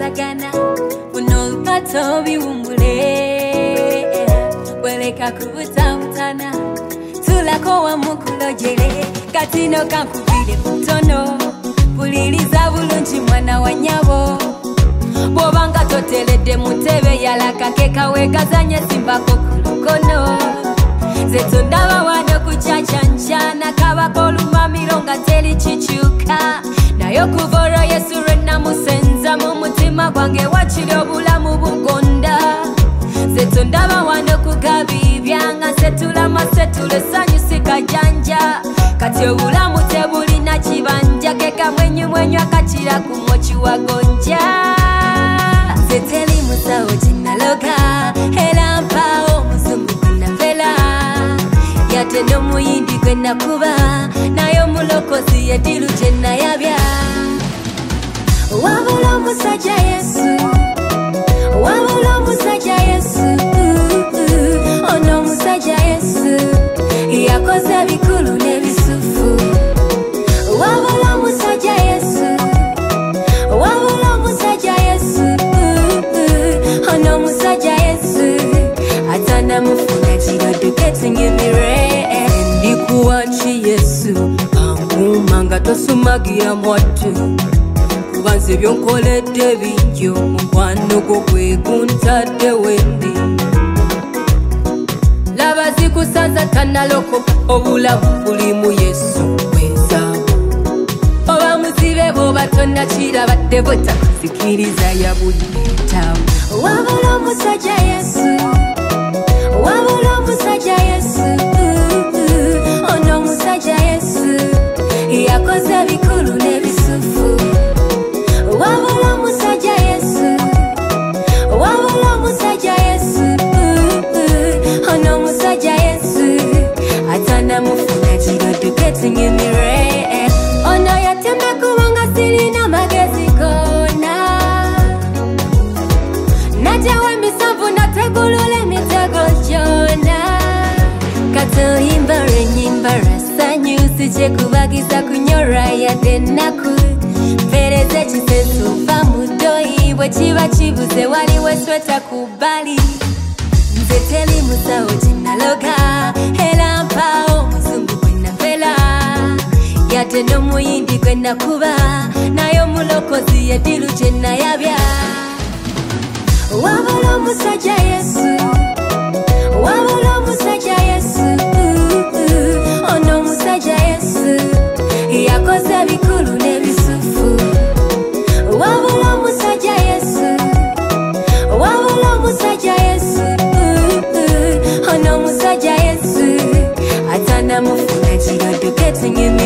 sagana buno kato biwumbule weleka kubuta mutana tulako wa mukulojele katino kankubile kutono buliliza bulungi mwana wa nyabo bobanga toteledde mutebe yalakake kawegazanye simbako kulukono zetu ndaba wano kuchachanchana kabako olumamiro nga teri kikyuka nayo kuvoro Yesu rena musenza mu mutima gwange wakiri obulamu bugonda zetu ndaba wano kugabibya nga setulama setule sanyusika janja kati obulamu tebulina kibanja keka mwenyu akakira ku mochi wagonja zeteli musawo kinaloga era mpao muzungu kunafela yate no muyindi kwena kuba nayo mulokozi yedilu jena yabya wabula musajja Yesu wabula musajja Yesu ono musajja Yesu yakoze bikulu nebisufu wabula musajja Yesu wabula musajja Yesu ono musajja Yesu atana mufuna kiro getting in the rain ndikuwachi Yesu angumanga tosumagira mwatu kubanze byonkoledde bingi omukwano gwo gweguntadde wendi laba zikusanza tanalokoka obulamu buli mu Yesu wezaawo oba muzibe bwoba tonnakirabadde botakuzikiriza ya buli etawo wabula omusajja Yesu wabula omusajja Yesu ono omusajja Yesu yakoze bikulu nebisufu wabula omusajja Yesu wabula omusajja Yesu ono omusajja Yesu atana mufuna kiro getting in the rain ono yatembe kubanga sirina magezi gona najawe misanvu nategulula emitego gyona katoyimba olwenyimba lwasanyusi kyekubagiza kunyolwa yadde ennaku mpeereza ekiseso va mu ddoyi bwe kiba kibuze waliwo esweta ku bbali nze teri musawo kinaloga era mpaawo omuzungu gwe nafela yate n'omuyindi gwe nakuba nayo omulokozi yedilu gye nayabya wabula omusajja Yesu wabula omusajja Yesu ono omusajja Yesu yakoze bikulu nebisufu wabula omusajja Yesu wabula omusajja Yesu ono omusajja Yesu atana mufuna kiro getting in